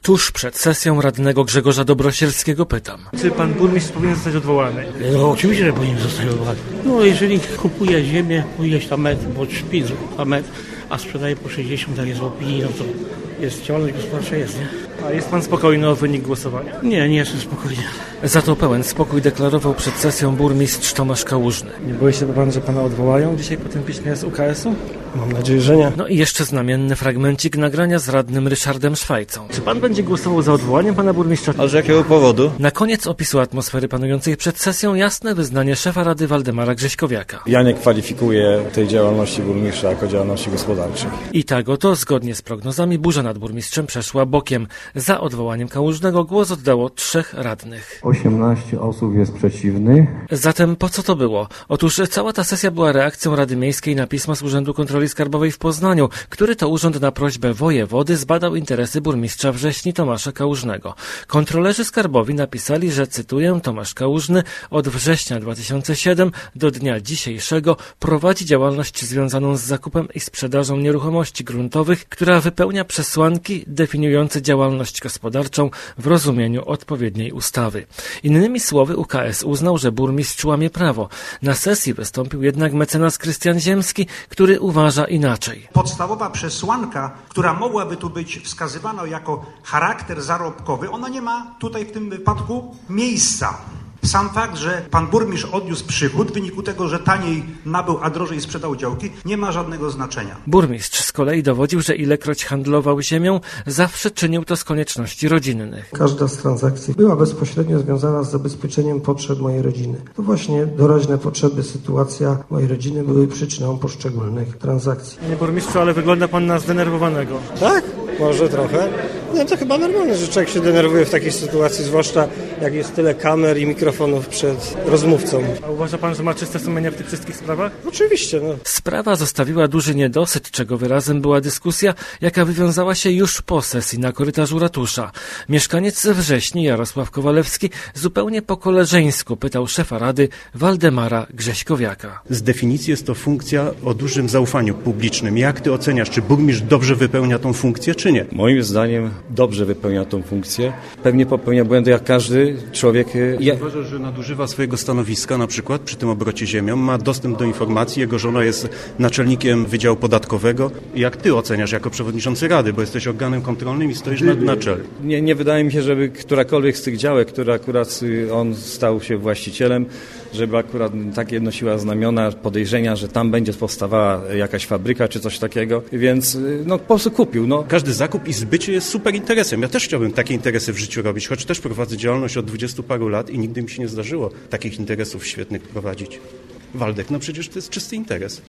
Tuż przed sesją radnego Grzegorza Dobrosielskiego pytam. Czy pan burmistrz powinien zostać odwołany? No oczywiście, że powinien zostać odwołany. No jeżeli kupuje ziemię po ileś tam metrów, bo szpic za metr, a sprzedaje po 60, tak jest w opinii, no to jest działalność gospodarcza, jest, nie? A jest pan spokojny o wynik głosowania? Nie jestem spokojny. Za to pełen spokój deklarował przed sesją burmistrz Tomasz Kałużny. Nie boi się pan, że pana odwołają dzisiaj po tym piśmie z UKS-u? Mam nadzieję, że nie. No i jeszcze znamienny fragmencik nagrania z radnym Ryszardem Szwajcą. Czy pan będzie głosował za odwołaniem pana burmistrza? A z jakiego powodu? Na koniec opisu atmosfery panującej przed sesją jasne wyznanie szefa Rady Waldemara Grześkowiaka. Ja nie kwalifikuję tej działalności burmistrza jako działalności gospodarczej. I tak oto, zgodnie z prognozami, burza nad burmistrzem przeszła bokiem. Za odwołaniem Kałużnego głos oddało 3 radnych. 18 osób jest przeciwnych. Zatem po co to było? Otóż cała ta sesja była reakcją Rady Miejskiej na pismo z Urzędu Kontroli Skarbowej w Poznaniu, który to urząd na prośbę wojewody zbadał interesy burmistrza Wrześni Tomasza Kałużnego. Kontrolerzy skarbowi napisali, że, cytuję, Tomasz Kałużny od września 2007 do dnia dzisiejszego prowadzi działalność związaną z zakupem i sprzedażą nieruchomości gruntowych, która wypełnia przesłanki definiujące działalność gospodarczą w rozumieniu odpowiedniej ustawy. Innymi słowy, UKS uznał, że burmistrz łamie prawo. Na sesji wystąpił jednak mecenas Krystian Ziemski, który uważa inaczej. Podstawowa przesłanka, która mogłaby tu być wskazywana jako charakter zarobkowy, ona nie ma tutaj w tym wypadku miejsca. Sam fakt, że pan burmistrz odniósł przychód w wyniku tego, że taniej nabył, a drożej sprzedał działki, nie ma żadnego znaczenia. Burmistrz z kolei dowodził, że ilekroć handlował ziemią, zawsze czynił to z konieczności rodzinnych. Każda z transakcji była bezpośrednio związana z zabezpieczeniem potrzeb mojej rodziny. To właśnie doraźne potrzeby, sytuacja mojej rodziny były przyczyną poszczególnych transakcji. Panie burmistrzu, ale wygląda pan na zdenerwowanego. Tak? Może trochę. No to chyba normalne, że człowiek się denerwuje w takiej sytuacji, zwłaszcza jak jest tyle kamer i mikrofonów przed rozmówcą. A uważa pan, że ma czyste sumienie w tych wszystkich sprawach? Oczywiście, no. Sprawa zostawiła duży niedosyt, czego wyrazem była dyskusja, jaka wywiązała się już po sesji na korytarzu ratusza. Mieszkaniec Wrześni Jarosław Kowalewski zupełnie po koleżeńsku pytał szefa Rady Waldemara Grześkowiaka. Z definicji jest to funkcja o dużym zaufaniu publicznym. Jak ty oceniasz, czy burmistrz dobrze wypełnia tą funkcję, czy nie? Moim zdaniem dobrze wypełnia tą funkcję. Pewnie popełnia błędy jak każdy człowiek. Uważasz, że nadużywa swojego stanowiska, na przykład przy tym obrocie ziemią, ma dostęp do informacji, jego żona jest naczelnikiem Wydziału Podatkowego. Jak ty oceniasz jako przewodniczący Rady, bo jesteś organem kontrolnym i stoisz na czele? Nie wydaje mi się, żeby którakolwiek z tych działek, które akurat on stał się właścicielem, żeby akurat takie nosiła znamiona podejrzenia, że tam będzie powstawała jakaś fabryka czy coś takiego, więc no po prostu kupił. No. Każdy zakup i zbycie jest super interesem. Ja też chciałbym takie interesy w życiu robić, choć też prowadzę działalność od 20 paru lat i nigdy mi się nie zdarzyło takich interesów świetnych prowadzić. Waldek, no przecież to jest czysty interes.